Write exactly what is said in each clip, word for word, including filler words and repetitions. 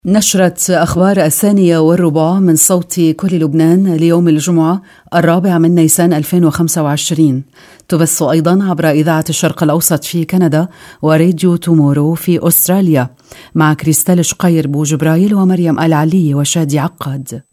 نشرة أخبار الثانية والربع من صوت كل لبنان ليوم الجمعة الرابع من نيسان ألفين وخمسة وعشرين، تبث أيضا عبر إذاعة الشرق الأوسط في كندا وراديو تومورو في أستراليا، مع كريستال شقير بوجبرايل ومريم العلي وشادي عقاد.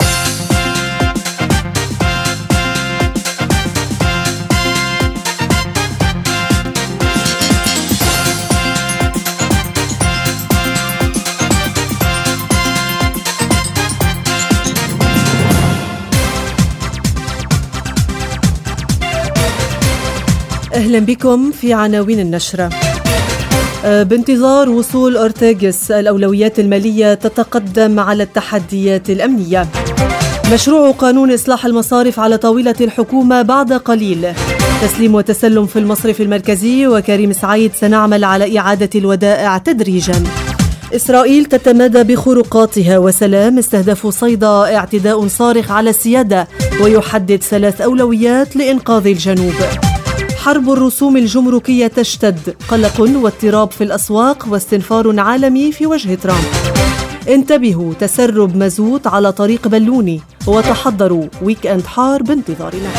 أهلا بكم في عناوين النشرة. بانتظار وصول أورتيغس، الأولويات المالية تتقدم على التحديات الأمنية. مشروع قانون إصلاح المصارف على طاولة الحكومة بعد قليل. تسليم وتسلم في المصرف المركزي، وكريم سعيد سنعمل على إعادة الودائع تدريجا. إسرائيل تتمادى بخروقاتها، وسلام استهدف صيدا اعتداء صارخ على السيادة، ويحدد ثلاث أولويات لإنقاذ الجنوب. حرب الرسوم الجمركية تشتد، قلق واضطراب في الأسواق واستنفار عالمي في وجه ترامب. انتبهوا، تسرب مازوت على طريق بلوني، وتحضروا ويك اند حار بانتظارنا.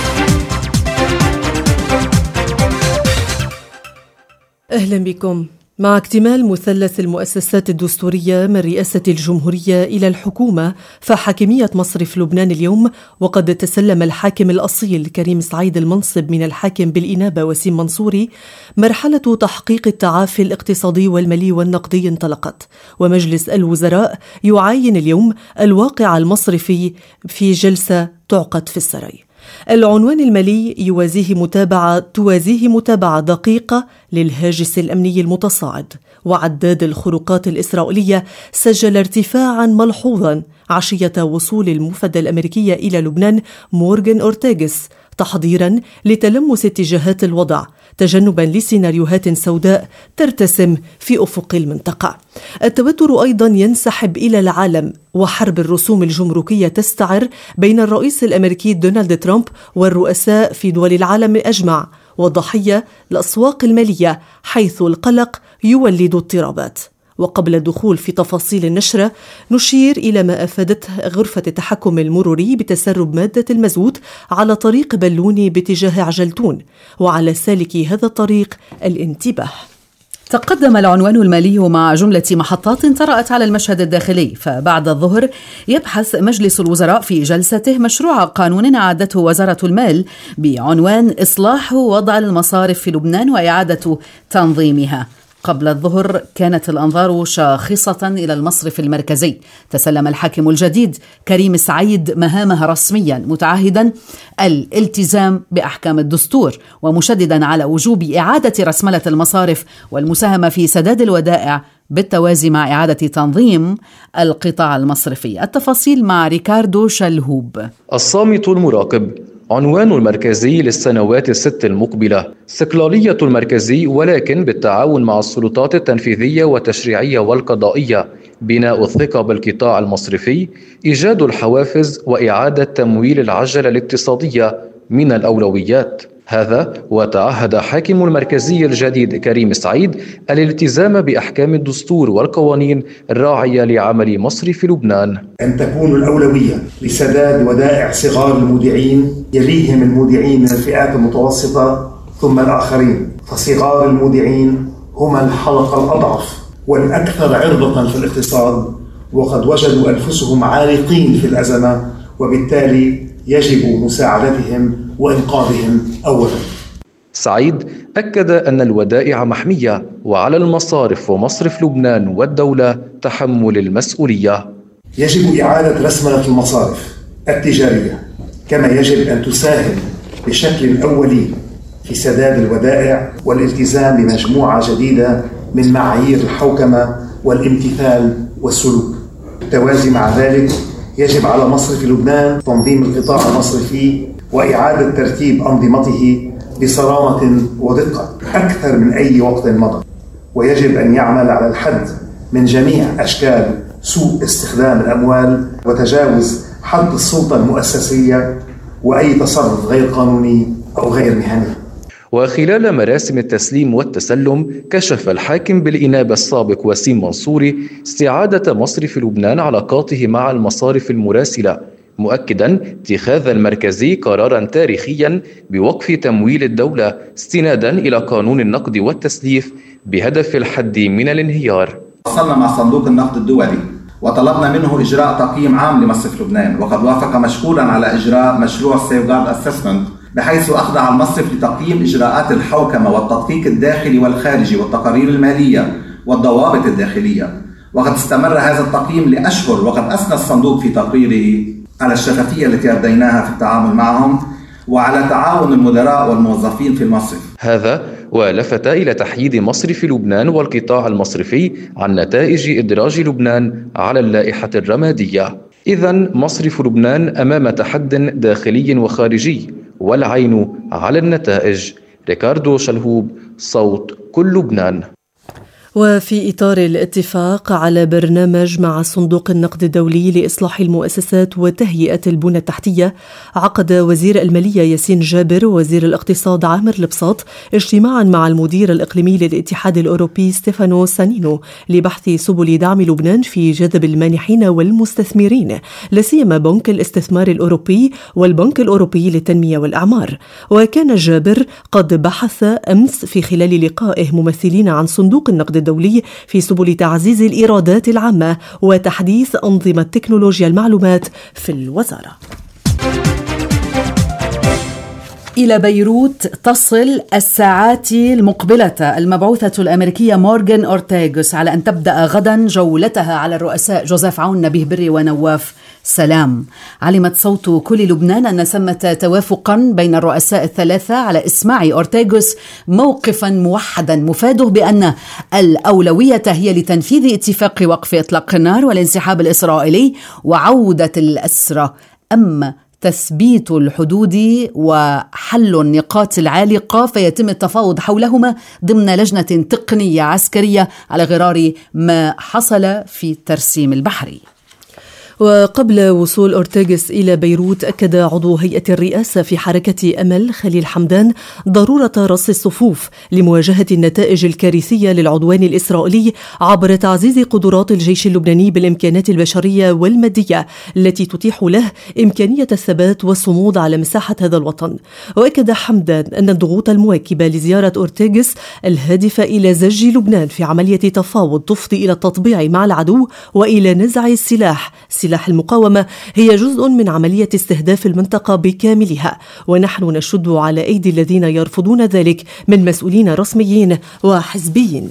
أهلا بكم. مع اكتمال مثلث المؤسسات الدستورية من رئاسة الجمهورية إلى الحكومة، فحاكمية مصرف لبنان اليوم، وقد تسلم الحاكم الأصيل كريم سعيد المنصب من الحاكم بالإنابة وسيم منصوري، مرحلة تحقيق التعافي الاقتصادي والمالي والنقدي انطلقت، ومجلس الوزراء يعاين اليوم الواقع المصرفي في جلسة تعقد في السراي. العنوان المالي يوازيه متابعة توازيه متابعة دقيقة للهاجس الأمني المتصاعد، وعداد الخروقات الإسرائيلية سجل ارتفاعا ملحوظا عشية وصول المفد الأمريكية إلى لبنان مورغان أورتيغس، تحضيرا لتلمس اتجاهات الوضع، تجنبا لسيناريوهات سوداء ترتسم في أفق المنطقة. التوتر أيضا ينسحب إلى العالم، وحرب الرسوم الجمركية تستعر بين الرئيس الأمريكي دونالد ترامب والرؤساء في دول العالم أجمع، والضحية الأسواق المالية، حيث القلق يولد اضطرابات. وقبل الدخول في تفاصيل النشرة، نشير إلى ما أفادته غرفة التحكم المروري بتسرب مادة المازوت على طريق بلوني باتجاه عجلتون، وعلى سالكي هذا الطريق الانتباه. تقدم العنوان المالي مع جملة محطات طرأت على المشهد الداخلي. فبعد الظهر يبحث مجلس الوزراء في جلسته مشروع قانون أعدته وزارة المال بعنوان إصلاح وضع المصارف في لبنان وإعادة تنظيمها. قبل الظهر كانت الأنظار شاخصة إلى المصرف المركزي. تسلم الحاكم الجديد كريم سعيد مهامه رسميا، متعهدا الالتزام بأحكام الدستور، ومشددا على وجوب إعادة رسملة المصارف والمساهمة في سداد الودائع بالتوازي مع إعادة تنظيم القطاع المصرفي. التفاصيل مع ريكاردو شلهوب. الصامت المراقب. عنوان المركزي للسنوات الست المقبلة: استقلالية المركزي ولكن بالتعاون مع السلطات التنفيذية والتشريعية والقضائية، بناء الثقة بالقطاع المصرفي، إيجاد الحوافز وإعادة تمويل العجلة الاقتصادية من الأولويات. هذا وتعهد حاكم المركزي الجديد كريم سعيد الالتزام بأحكام الدستور والقوانين الراعية لعمل مصرف لبنان. أن تكون الأولوية لسداد ودائع صغار المودعين، يليهم المودعين من الفئات المتوسطة ثم الآخرين، فصغار المودعين هم الحلقة الأضعف والأكثر عرضة في الاقتصاد، وقد وجدوا أنفسهم عالقين في الأزمة، وبالتالي يجب مساعدتهم وإنقاذهم أولا. سعيد أكد أن الودائع محمية، وعلى المصارف ومصرف لبنان والدولة تحمل المسؤولية. يجب إعادة رسملة المصارف التجارية، كما يجب أن تساهم بشكل أولي في سداد الودائع والالتزام بمجموعة جديدة من معايير الحوكمة والامتثال والسلوك. بالتوازي مع ذلك، يجب على مصرف لبنان تنظيم القطاع المصرفي وإعادة ترتيب أنظمته بصرامة ودقة أكثر من أي وقت مضى، ويجب أن يعمل على الحد من جميع أشكال سوء استخدام الأموال وتجاوز حد السلطة المؤسسية وأي تصرف غير قانوني أو غير مهني. وخلال مراسم التسليم والتسلم كشف الحاكم بالإنابة السابق وسيم منصوري استعادة مصرف لبنان علاقاته مع المصارف المراسلة، مؤكدا اتخاذ المركزي قرارا تاريخيا بوقف تمويل الدولة استنادا إلى قانون النقد والتسليف بهدف الحد من الانهيار. وصلنا مع صندوق النقد الدولي وطلبنا منه إجراء تقييم عام لمصرف لبنان، وقد وافق مشكورا على إجراء مشروع سيفغارد أسسمنت بحيث أخضع المصرف لتقييم إجراءات الحوكمة والتدقيق الداخلي والخارجي والتقارير المالية والضوابط الداخلية. وقد استمر هذا التقييم لأشهر، وقد أثنى الصندوق في تقريره على الشفافية التي أرديناها في التعامل معهم وعلى تعاون المدراء والموظفين في المصرف. هذا ولفت إلى تحييد مصرف لبنان والقطاع المصرفي عن نتائج إدراج لبنان على اللائحة الرمادية. إذن مصرف لبنان أمام تحد داخلي وخارجي، والعين على النتائج. ريكاردو شلهوب، صوت كل لبنان. وفي إطار الاتفاق على برنامج مع صندوق النقد الدولي لإصلاح المؤسسات وتهيئة البنى التحتية، عقد وزير المالية ياسين جابر ووزير الاقتصاد عامر البساط اجتماعا مع المدير الإقليمي للاتحاد الأوروبي ستيفانو سانينو لبحث سبل دعم لبنان في جذب المانحين والمستثمرين، لاسيما بنك الاستثمار الأوروبي والبنك الأوروبي للتنمية والأعمار. وكان جابر قد بحث أمس في خلال لقائه ممثلين عن صندوق النقد الدولي في سبل تعزيز الإيرادات العامة وتحديث أنظمة تكنولوجيا المعلومات في الوزارة. إلى بيروت تصل الساعات المقبلة المبعوثة الأمريكية مورغان أورتيغوس على أن تبدأ غدا جولتها على الرؤساء جوزيف عون، نبيه بري ونواف سلام. علمت صوت كل لبنان أن ثمة توافقا بين الرؤساء الثلاثة على إسماع أورتيغوس موقفا موحدا مفاده بأن الأولوية هي لتنفيذ اتفاق وقف إطلاق النار والانسحاب الإسرائيلي وعودة الأسرى، أما تثبيت الحدود وحل النقاط العالقة فيتم التفاوض حولهما ضمن لجنة تقنية عسكرية على غرار ما حصل في الترسيم البحري. وقبل وصول أورتيغوس إلى بيروت، أكد عضو هيئة الرئاسة في حركة أمل خليل حمدان ضرورة رص الصفوف لمواجهة النتائج الكارثية للعدوان الإسرائيلي عبر تعزيز قدرات الجيش اللبناني بالإمكانات البشرية والمادية التي تتيح له إمكانية الثبات والصمود على مساحة هذا الوطن. وأكد حمدان أن الضغوط المواكبة لزيارة أورتيغوس الهادفة إلى زج لبنان في عملية تفاوض تفضي إلى التطبيع مع العدو وإلى نزع السلاح سلاح المقاومة هي جزء من عملية استهداف المنطقة بكاملها، ونحن نشد على أيدي الذين يرفضون ذلك من مسؤولين رسميين وحزبيين.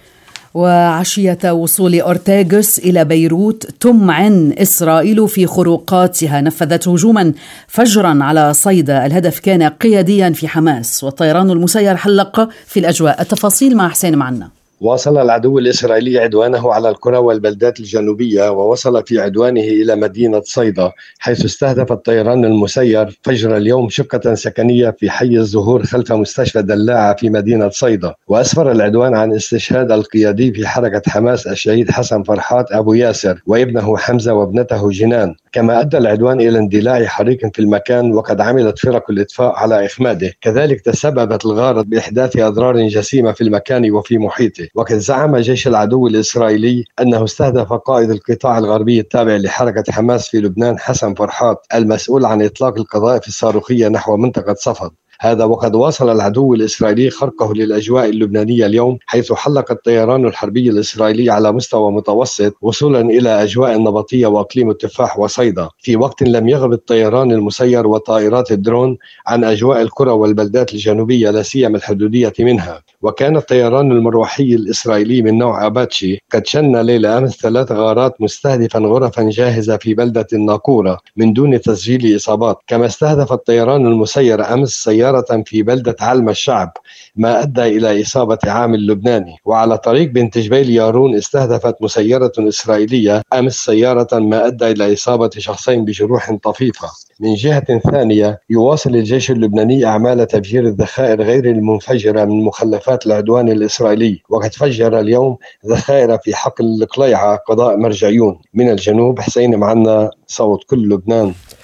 وعشية وصول أورتيغوس إلى بيروت تمعن إسرائيل في خروقاتها، نفذت هجوما فجرا على صيدا، الهدف كان قياديا في حماس، والطيران المسير حلق في الأجواء. التفاصيل مع حسين معنا. واصل العدو الإسرائيلي عدوانه على القرى والبلدات الجنوبية، ووصل في عدوانه إلى مدينة صيدا، حيث استهدف الطيران المسير فجر اليوم شقة سكنية في حي الزهور خلف مستشفى دلاعة في مدينة صيدا. وأسفر العدوان عن استشهاد القيادي في حركة حماس الشهيد حسن فرحات أبو ياسر وابنه حمزة وابنته جنان، كما أدى العدوان إلى اندلاع حريق في المكان، وقد عملت فرق الإطفاء على إخماده. كذلك تسببت الغارة بإحداث أضرار جسيمة في المكان وفي محيطه. وقد زعم جيش العدو الإسرائيلي أنه استهدف قائد القطاع الغربي التابع لحركة حماس في لبنان حسن فرحات المسؤول عن إطلاق القذائف الصاروخية نحو منطقة صفد. هذا وقد واصل العدو الإسرائيلي خرقه للأجواء اللبنانية اليوم، حيث حلق الطيران الحربي الإسرائيلي على مستوى متوسط وصولا إلى أجواء النبطية وأقليم التفاح وصيدا، في وقت لم يغب الطيران المسير وطائرات الدرون عن أجواء القرى والبلدات الجنوبية لا سيما الحدودية منها. وكان الطيران المروحي الإسرائيلي من نوع أباتشي قد شن ليلة أمس ثلاث غارات مستهدفا غرفا جاهزة في بلدة الناقورة من دون تسجيل إصابات. كما استهدف الطيران المسير أمس سيارة في بلدة علم الشعب، ما أدى إلى إصابة عامل لبناني. وعلى طريق بنت جبيل يارون استهدفت مسيرة إسرائيلية أمس سيارة، ما أدى إلى إصابة شخصين بجروح طفيفة. من جهة ثانية، يواصل الجيش اللبناني أعمال تفجير الذخائر غير المنفجرة من مخلفات العدوان الإسرائيلي، وقد فجر اليوم ذخائر في حقل القليعة قضاء مرجعيون. من الجنوب حسين معنا، صوت كل لبنان.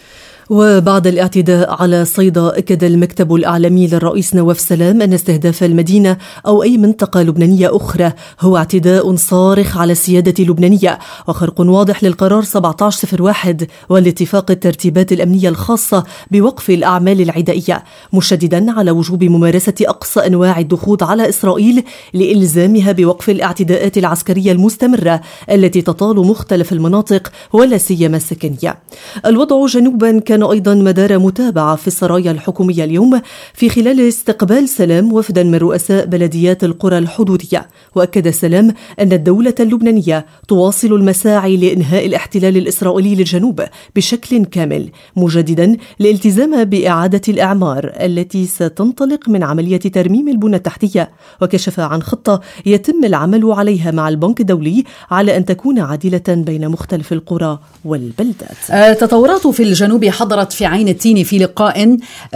وبعد الاعتداء على صيدا، أكد المكتب الإعلامي للرئيس نواف سلام أن استهداف المدينة أو أي منطقة لبنانية أخرى هو اعتداء صارخ على السيادة اللبنانية وخرق واضح للقرار سبعة عشر صفر واحد والاتفاق الترتيبات الأمنية الخاصة بوقف الأعمال العدائية، مشددا على وجوب ممارسة أقصى أنواع الضغوط على إسرائيل لإلزامها بوقف الاعتداءات العسكرية المستمرة التي تطال مختلف المناطق ولا سيما السكنية. الوضع جنوبا كان أيضا مدار متابعة في السرايا الحكومية اليوم في خلال استقبال سلام وفدا من رؤساء بلديات القرى الحدودية. وأكد سلام أن الدولة اللبنانية تواصل المساعي لإنهاء الاحتلال الإسرائيلي للجنوب بشكل كامل، مجددا الالتزام بإعادة الإعمار التي ستنطلق من عملية ترميم البنى التحتية، وكشف عن خطة يتم العمل عليها مع البنك الدولي على أن تكون عادلة بين مختلف القرى والبلدات. تطورات في الجنوب حضرت في عين التين في لقاء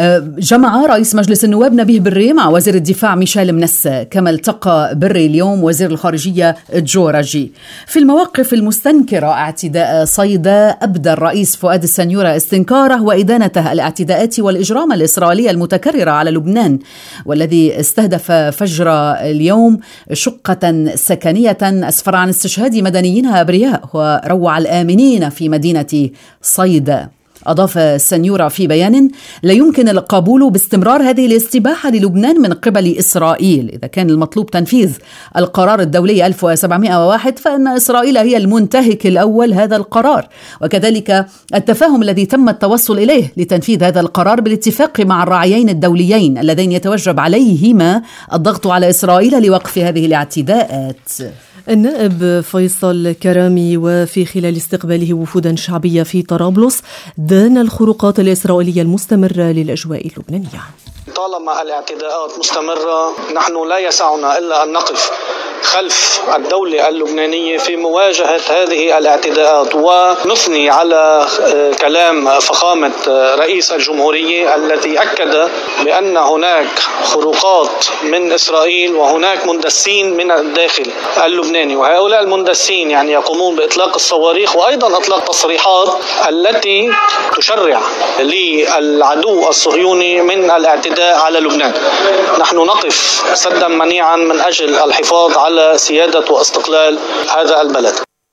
جمع رئيس مجلس النواب نبيه بري مع وزير الدفاع ميشيل منسى، كما التقى بري اليوم وزير الخارجية جورجي. في المواقف المستنكرة اعتداء صيدا، أبدى الرئيس فؤاد السنيورة استنكاره وإدانته الاعتداءات والإجرام الإسرائيلي المتكررة على لبنان، والذي استهدف فجر اليوم شقة سكنية أسفر عن استشهاد مدنيين أبرياء وروع الآمنين في مدينة صيدا. أضاف السنيورة في بيان: لا يمكن القبول باستمرار هذه الاستباحة للبنان من قبل إسرائيل. إذا كان المطلوب تنفيذ القرار الدولي ألف وسبعمائة وواحد فإن إسرائيل هي المنتهك الأول هذا القرار، وكذلك التفاهم الذي تم التوصل إليه لتنفيذ هذا القرار بالاتفاق مع الراعيين الدوليين اللذين يتوجب عليهما الضغط على إسرائيل لوقف هذه الاعتداءات. النائب فيصل كرامي وفي خلال استقباله وفودا شعبية في طرابلس دان الخروقات الإسرائيلية المستمرة للأجواء اللبنانية. طالما الاعتداءات مستمرة نحن لا يسعنا إلا أن نقف خلف الدولة اللبنانية في مواجهة هذه الاعتداءات، ونثني على كلام فخامة رئيس الجمهورية الذي أكد بأن هناك خروقات من إسرائيل وهناك مندسين من الداخل اللبناني، وهؤلاء المندسين يعني يقومون بإطلاق الصواريخ وأيضا إطلاق تصريحات التي تشرع للعدو الصهيوني من الاعتداء على لبنان. نحن نقف سدا منيعا من أجل الحفاظ على سيادة واستقلال هذا البلد.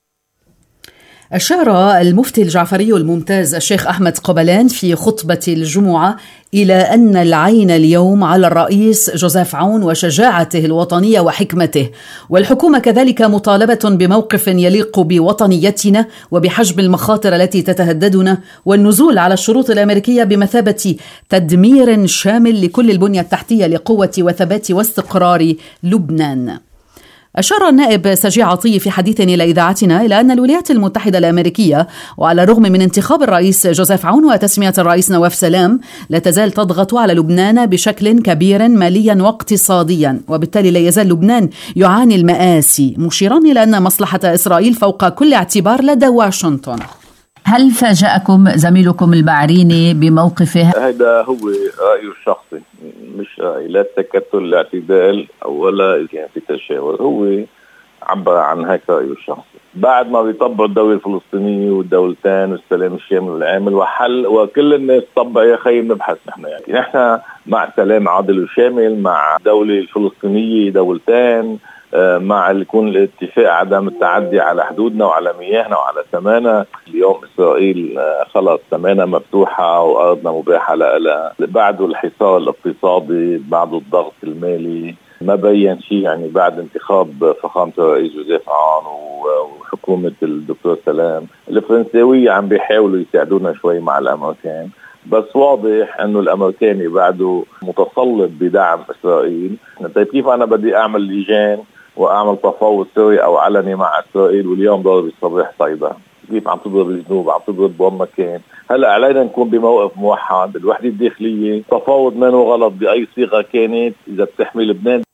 أشار المفتي الجعفري الممتاز الشيخ أحمد قبلان في خطبة الجمعة إلى أن العين اليوم على الرئيس جوزيف عون وشجاعته الوطنية وحكمته، والحكومة كذلك مطالبة بموقف يليق بوطنيتنا وبحجم المخاطر التي تتهددنا، والنزول على الشروط الأمريكية بمثابة تدمير شامل لكل البنية التحتية لقوة وثبات واستقرار لبنان. أشار النائب سجي عطية في حديث إلى إذاعتنا إلى أن الولايات المتحدة الأمريكية وعلى الرغم من انتخاب الرئيس جوزيف عون وتسمية الرئيس نواف سلام لا تزال تضغط على لبنان بشكل كبير ماليا واقتصاديا، وبالتالي لا يزال لبنان يعاني المآسي، مشيرا إلى أن مصلحة إسرائيل فوق كل اعتبار لدى واشنطن. هل فاجأكم زميلكم البعريني بموقفه؟ هذا هو رأيه الشخصي، مش رأي لا تكتل الاعتدال ولا كان في تشاور، هو عبر عن هيك رأيه الشخصي. بعد ما بيطبعوا الدولة الفلسطينية والدولتين والسلام الشامل والعامل وحل، وكل الناس طبع يا خي بنبحث نحن يعني نحن مع سلام عادل وشامل، مع الدولة الفلسطينية دولتين، مع يكون الاتفاق عدم التعدي على حدودنا وعلى مياهنا وعلى ثماننا. اليوم إسرائيل خلص ثمانها مفتوحة وأرضنا مباحة لها، بعد الحصار الاقتصادي بعد الضغط المالي ما بين شيء يعني بعد انتخاب فخامة الرئيس جوزيف عون وحكومة الدكتور سلام. الفرنساوية عم بيحاولوا يساعدونا شوي مع الأمريكان، بس واضح انه الامريكاني بعده متصلب بدعم اسرائيل. طيب كيف انا بدي اعمل لجان واعمل تفاوض سوري او علني مع اسرائيل واليوم ضرب الصباح صيدا؟ كيف عم تضرب الجنوب، عم تضرب بوين مكان؟ هلا علينا نكون بموقف موحد. الوحده الداخليه تفاوض منه غلط باي صيغه كانت اذا بتحمي لبنان.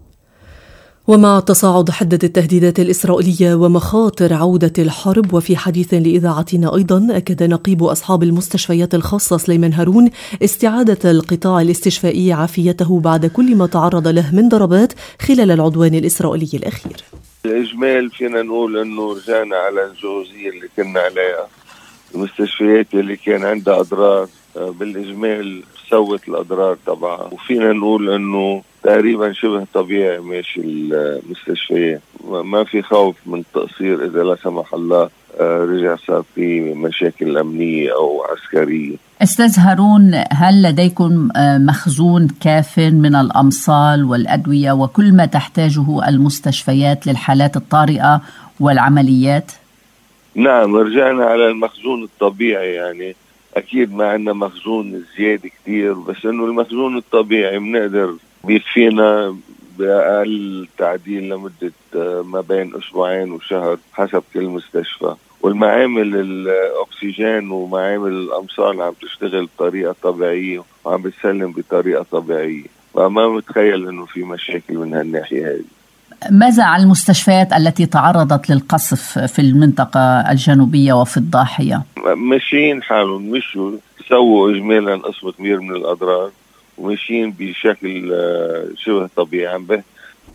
ومع تصاعد حدة التهديدات الإسرائيلية ومخاطر عودة الحرب، وفي حديث لإذاعتنا أيضا أكد نقيب أصحاب المستشفيات الخاصة سليمان هارون استعادة القطاع الاستشفائي عافيته بعد كل ما تعرض له من ضربات خلال العدوان الإسرائيلي الأخير. الإجمال فينا نقول أنه رجعنا على الجوزية اللي كنا عليها، المستشفيات اللي كان عندها أضرار بالإجمال سوت الأضرار طبعا، وفينا نقول أنه تقريبا شبه طبيعي ماشي المستشفيات، ما في خوف من تقصير إذا لا سمح الله رجع صار في مشاكل أمنية أو عسكرية. أستاذ هارون، هل لديكم مخزون كاف من الأمصال والأدوية وكل ما تحتاجه المستشفيات للحالات الطارئة والعمليات؟ نعم، رجعنا على المخزون الطبيعي، يعني أكيد ما عندنا مخزون زيادة كتير، بس إنه المخزون الطبيعي بنقدر بيكفينا بأقل تعديل لمدة ما بين أسبوعين وشهر حسب كل مستشفى. والمعامل الأكسجين ومعامل الأمصال عم تشتغل بطريقة طبيعية وعم بتسلم بطريقة طبيعية، فما متخيل إنه في مشاكل من هالناحية هذه. ماذا عن المستشفيات التي تعرضت للقصف في المنطقة الجنوبية وفي الضاحية؟ ماشيين حالهم، مشوا سووا إجمالا قسم كبير من الأضرار وماشيين بشكل شبه طبيعي. به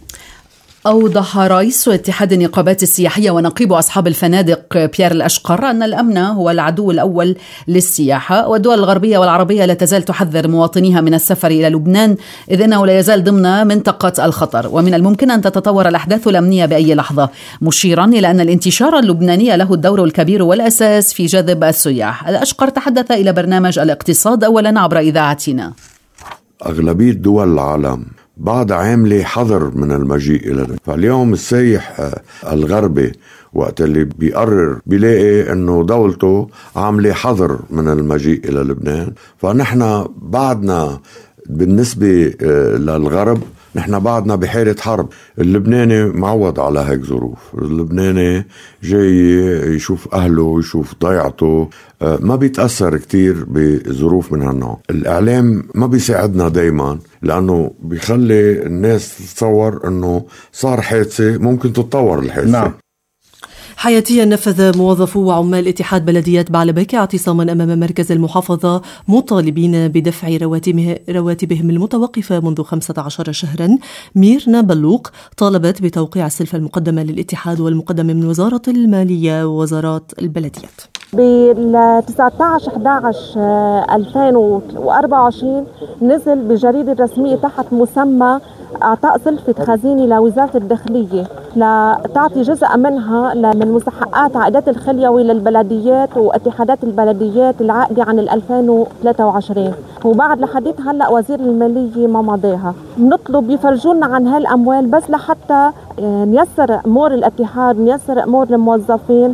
أوضح رئيس اتحاد النقابات السياحية ونقيب أصحاب الفنادق بيير الأشقر أن الأمن هو العدو الأول للسياحة، والدول الغربية والعربية لا تزال تحذر مواطنيها من السفر إلى لبنان إذ أنه لا يزال ضمن منطقة الخطر، ومن الممكن أن تتطور الأحداث الأمنية بأي لحظة، مشيرا إلى أن الانتشار اللبناني له الدور الكبير والأساس في جذب السياح. الأشقر تحدث إلى برنامج الاقتصاد أولا عبر إذاعتنا. أغلبية دول العالم بعد عاملة حظر من المجيء إلى لبنان، فاليوم السايح الغربي وقت اللي بيقرر بيلاقي أنه دولته عاملة حظر من المجيء إلى لبنان. فنحن بعدنا بالنسبة للغرب نحن بعدنا بحالة حرب. اللبناني معود على هيك ظروف، اللبناني جاي يشوف أهله يشوف ضيعته، ما بيتأثر كتير بظروف من هالنوع. الإعلام ما بيساعدنا دايما لأنه بيخلي الناس تتصور أنه صار حادثة ممكن تتطور الحادثة. نعم. حياتيا نفذ موظفو وعمال اتحاد بلديات بعلبك اعتصاما أمام مركز المحافظة مطالبين بدفع رواتبهم المتوقفة منذ خمسة عشر شهرا. ميرنا بلوق طالبت بتوقيع السلفة المقدمة للاتحاد والمقدمة من وزارة المالية ووزارات البلديات. بال تسعة عشر أحد عشر ألفين وأربعة وعشرين نزل بجريدة رسمية تحت مسمى أعطاء سلفة خزينة لوزارة الداخلية لتعطي جزء منها من مستحقات عائدات الخليوي للبلديات واتحادات البلديات العائدة عن ألفين وثلاثة وعشرين، وبعد لحديت هلأ وزير المالية ما مضيها. بنطلب يفرجونا عن هالأموال بس لحتى نيسر أمور الاتحاد، نيسر أمور الموظفين.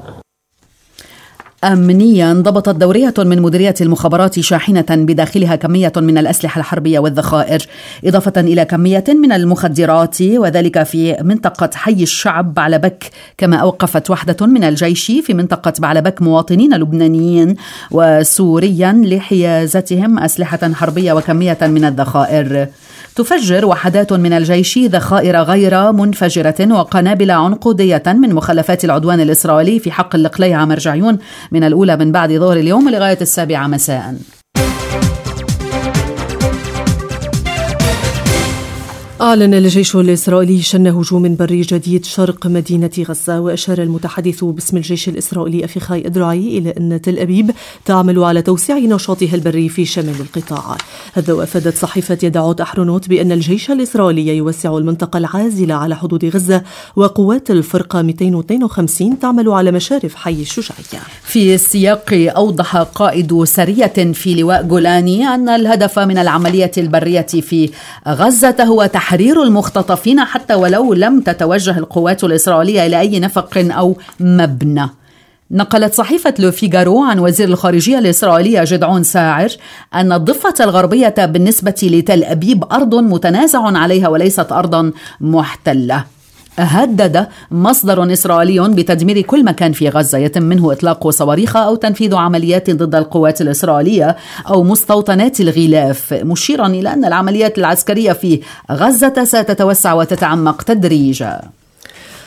أمنيا ضبطت دورية من مديرية المخابرات شاحنة بداخلها كمية من الأسلحة الحربية والذخائر إضافة إلى كمية من المخدرات، وذلك في منطقة حي الشعب بعلبك. كما أوقفت وحدة من الجيش في منطقة بعلبك مواطنين لبنانيين وسوريا لحيازتهم أسلحة حربية وكمية من الذخائر. تفجر وحدات من الجيش ذخائر غير منفجرة وقنابل عنقودية من مخلفات العدوان الإسرائيلي في حق القليعة مرجعيون من الأولى من بعد ظهر اليوم لغاية السابعة مساء. أعلن الجيش الإسرائيلي شن هجوم بري جديد شرق مدينة غزة، وأشار المتحدث باسم الجيش الإسرائيلي أفيخاي إدرعي إلى أن تل أبيب تعمل على توسيع نشاطها البري في شمال القطاع. هذا وأفادت صحيفة يدعوت أحرونوت بأن الجيش الإسرائيلي يوسع المنطقة العازلة على حدود غزة، وقوات الفرقة مئتين واثنين وخمسين تعمل على مشارف حي الشجاعية. في السياق أوضح قائد سرية في لواء جولاني أن الهدف من العملية البرية في غزة هو تحرير تحرير المختطفين حتى ولو لم تتوجه القوات الإسرائيلية إلى أي نفق أو مبنى. نقلت صحيفة لو فيغارو عن وزير الخارجية الإسرائيلية جدعون ساعر أن الضفة الغربية بالنسبة لتل أبيب أرض متنازع عليها وليست أرضا محتلة. هدد مصدر إسرائيلي بتدمير كل مكان في غزة يتم منه إطلاق صواريخ أو تنفيذ عمليات ضد القوات الإسرائيلية أو مستوطنات الغلاف، مشيرا إلى أن العمليات العسكرية في غزة ستتوسع وتتعمق تدريجا.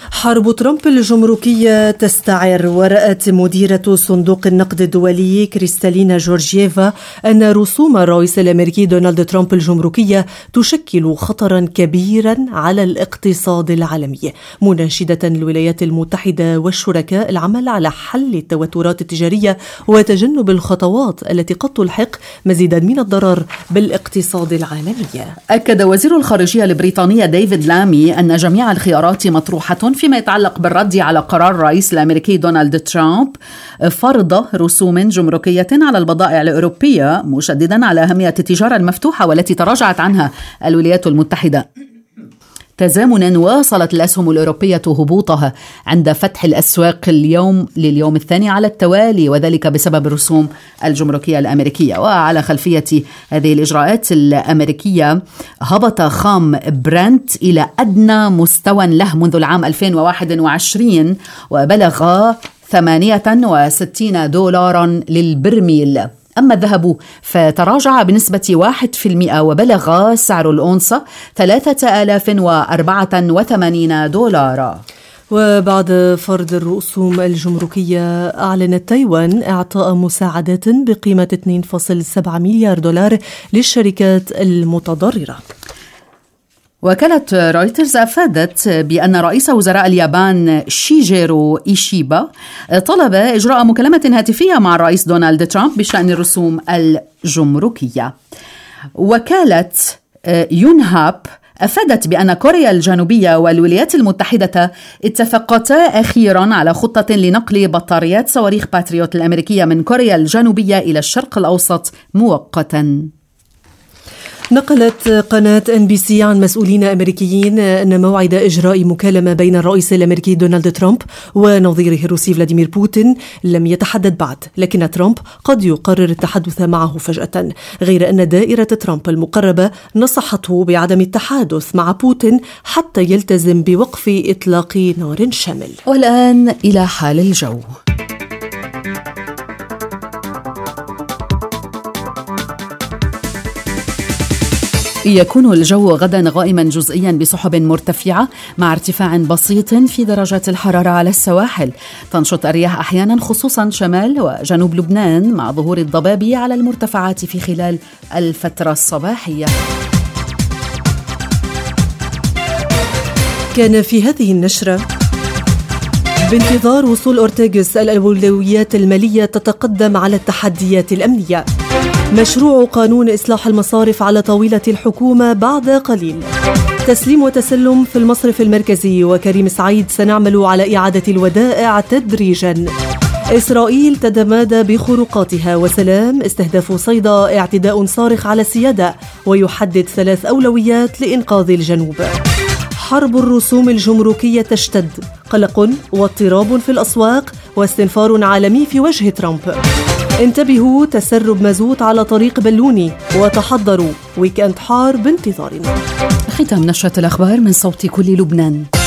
حرب ترامب الجمركية تستعر، ورأت مديرة صندوق النقد الدولي كريستالينا جورجييفا أن رسوم الرئيس الأمريكي دونالد ترامب الجمركية تشكل خطرا كبيرا على الاقتصاد العالمي، مناشدة الولايات المتحدة والشركاء العمل على حل التوترات التجارية وتجنب الخطوات التي قد تلحق مزيدا من الضرر بالاقتصاد العالمي. أكد وزير الخارجية البريطاني ديفيد لامي أن جميع الخيارات مطروحة فيما يتعلق بالرد على قرار الرئيس الأمريكي دونالد ترامب فرض رسوم جمركية على البضائع الأوروبية، مشددا على أهمية التجارة المفتوحة والتي تراجعت عنها الولايات المتحدة. تزامنا واصلت الأسهم الأوروبية هبوطها عند فتح الأسواق اليوم لليوم الثاني على التوالي، وذلك بسبب الرسوم الجمركية الأمريكية. وعلى خلفية هذه الإجراءات الأمريكية هبط خام برنت إلى أدنى مستوى له منذ العام ألفين وواحد وعشرين وبلغ ثمانية وستين دولارا للبرميل. أما الذهب فتراجع بنسبة واحد في المئة وبلغ سعر الأونصة ثلاثة آلاف وأربعة وثمانين دولارا. وبعد فرض الرسوم الجمركية، أعلنت تايوان إعطاء مساعدات بقيمة اثنين فاصلة سبعة مليار دولار للشركات المتضررة. وكالة رويترز أفادت بأن رئيس وزراء اليابان شيجيرو إيشيبا طلب إجراء مكالمة هاتفية مع الرئيس دونالد ترامب بشأن الرسوم الجمركية. وكالة يونهاب أفادت بأن كوريا الجنوبية والولايات المتحدة اتفقتا أخيرا على خطة لنقل بطاريات صواريخ باتريوت الأمريكية من كوريا الجنوبية إلى الشرق الأوسط مؤقتا. نقلت قناة إن بي سي عن مسؤولين أمريكيين أن موعد إجراء مكالمة بين الرئيس الأمريكي دونالد ترامب ونظيره الروسي فلاديمير بوتين لم يتحدد بعد، لكن ترامب قد يقرر التحدث معه فجأة، غير أن دائرة ترامب المقربة نصحته بعدم التحادث مع بوتين حتى يلتزم بوقف إطلاق نار شامل. والآن إلى حال الجو. يكون الجو غدا غائما جزئيا بسحب مرتفعة مع ارتفاع بسيط في درجات الحرارة على السواحل. تنشط الرياح أحيانا خصوصا شمال وجنوب لبنان مع ظهور الضباب على المرتفعات في خلال الفترة الصباحية. كان في هذه النشرة: بانتظار وصول أورتيغوس الأولويات المالية تتقدم على التحديات الأمنية. مشروع قانون إصلاح المصارف على طاولة الحكومة بعد قليل. تسليم وتسلم في المصرف المركزي، وكريم سعيد سنعمل على إعادة الودائع تدريجا. إسرائيل تتمادى بخروقاتها، وسلام استهداف صيدا اعتداء صارخ على السيادة، ويحدد ثلاث أولويات لإنقاذ الجنوب. حرب الرسوم الجمركية تشتد، قلق واضطراب في الأسواق واستنفار عالمي في وجه ترامب. انتبهوا، تسرب مازوت على طريق بلوني، وتحضروا ويكند حار بانتظارنا. ختام نشرة الأخبار من صوت كل لبنان.